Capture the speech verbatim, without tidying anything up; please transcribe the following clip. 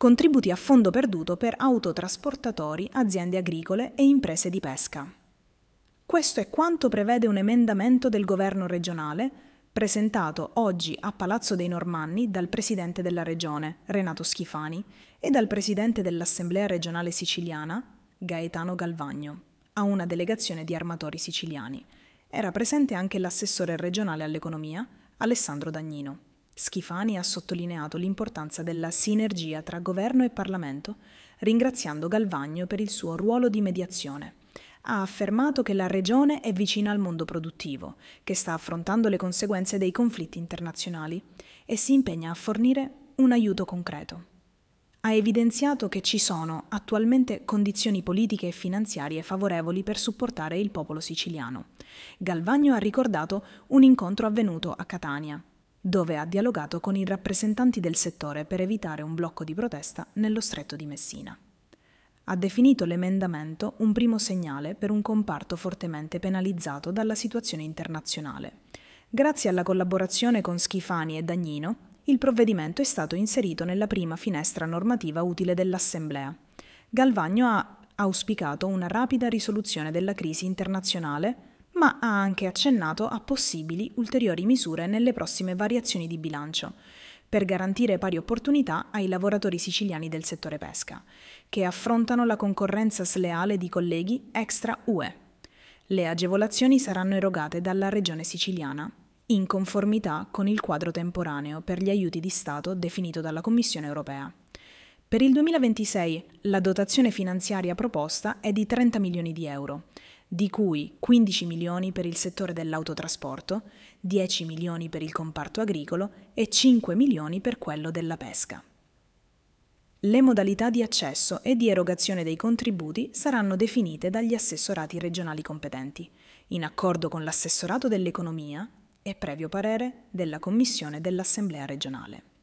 contributi a fondo perduto per autotrasportatori, aziende agricole e imprese di pesca. Questo è quanto prevede un emendamento del governo regionale presentato oggi a Palazzo dei Normanni dal presidente della regione, Renato Schifani, e dal presidente dell'Assemblea regionale siciliana, Gaetano Galvagno, a una delegazione di armatori siciliani. Era presente anche l'assessore regionale all'economia, Alessandro Dagnino. Schifani ha sottolineato l'importanza della sinergia tra governo e Parlamento, ringraziando Galvagno per il suo ruolo di mediazione. Ha affermato che la regione è vicina al mondo produttivo, che sta affrontando le conseguenze dei conflitti internazionali e si impegna a fornire un aiuto concreto. Ha evidenziato che ci sono attualmente condizioni politiche e finanziarie favorevoli per supportare il popolo siciliano. Galvagno ha ricordato un incontro avvenuto a Catania, dove ha dialogato con i rappresentanti del settore per evitare un blocco di protesta nello Stretto di Messina. Ha definito l'emendamento un primo segnale per un comparto fortemente penalizzato dalla situazione internazionale. Grazie alla collaborazione con Schifani e Dagnino, il provvedimento è stato inserito nella prima finestra normativa utile dell'Assemblea. Galvagno ha auspicato una rapida risoluzione della crisi internazionale, ma ha anche accennato a possibili ulteriori misure nelle prossime variazioni di bilancio, per garantire pari opportunità ai lavoratori siciliani del settore pesca, che affrontano la concorrenza sleale di colleghi extra U E. Le agevolazioni saranno erogate dalla Regione siciliana, in conformità con il quadro temporaneo per gli aiuti di Stato definito dalla Commissione europea. Per il duemilaventisei la dotazione finanziaria proposta è di trenta milioni di euro, di cui quindici milioni per il settore dell'autotrasporto, dieci milioni per il comparto agricolo e cinque milioni per quello della pesca. Le modalità di accesso e di erogazione dei contributi saranno definite dagli assessorati regionali competenti, in accordo con l'assessorato dell'economia e previo parere della Commissione dell'Assemblea regionale.